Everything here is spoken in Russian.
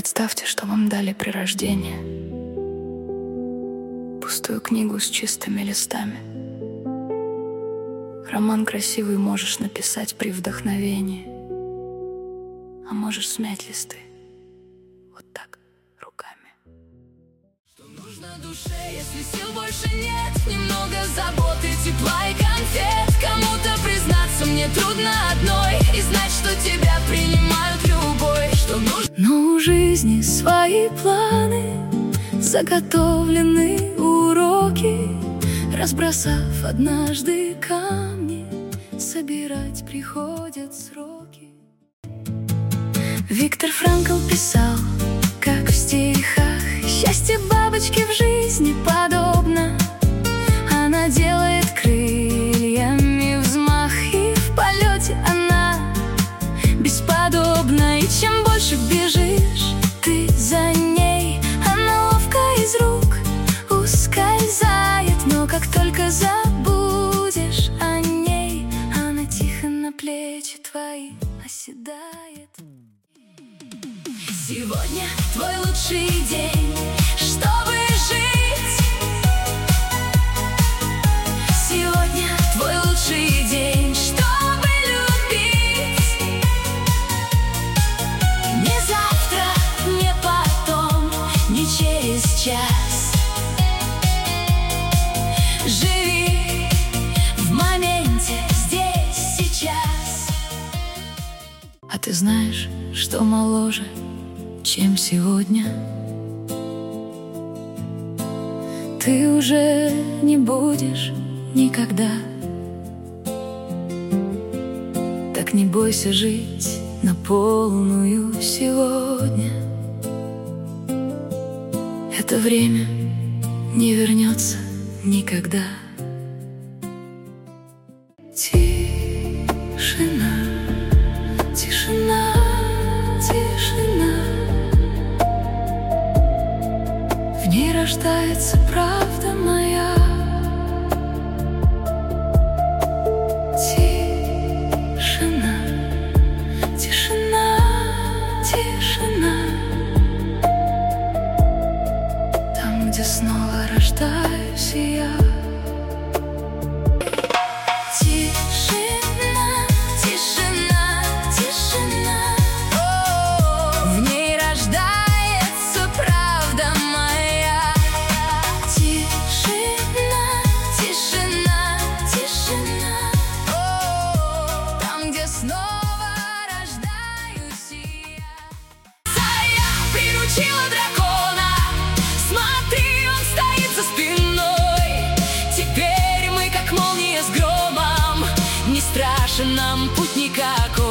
Представьте, что вам дали при рождении пустую книгу с чистыми листами. Роман красивый можешь написать при вдохновении, а можешь смять листы вот так, руками. Что нужно душе, если сил больше нет? Немного заботы, тепла и конфет. Кому-то признаться мне трудно одной, и знать, что тебя принимают любой. Что нужно? Но у жизни свои планы, заготовлены уроки. Разбросав однажды камни, собирать приходят сроки. Виктор Франкл писал, как в стихах: счастье бабочки в жизни подобно. Она делает крыльями взмах, и в полете она бесподобна. И чем больше бежишь ты за ней, она ловко из рук ускользает. Но как только забудешь о ней, она тихо на плечи твои оседает. Сегодня твой лучший день, чтобы жить. Сегодня твой лучший день, чтобы любить. Не завтра, не потом, не через час. Живи в моменте, здесь, сейчас. А ты знаешь, что моложе, чем сегодня? Ты уже не будешь никогда. Так не бойся жить на полную сегодня. Это время не вернется никогда. Тишина, тишина, тишина. В ней рождается правда моя. Тишина, тишина, тишина. Там, где снова рождаюсь я. Тишина, тишина, тишина. В ней рождается правда моя. Тишина, тишина, тишина. Там, где снова рождаюсь я. Я приручила дракона. Смотри, он стоит за спиной. Теперь мы как молния с громом. Не страшен нам путь никакой.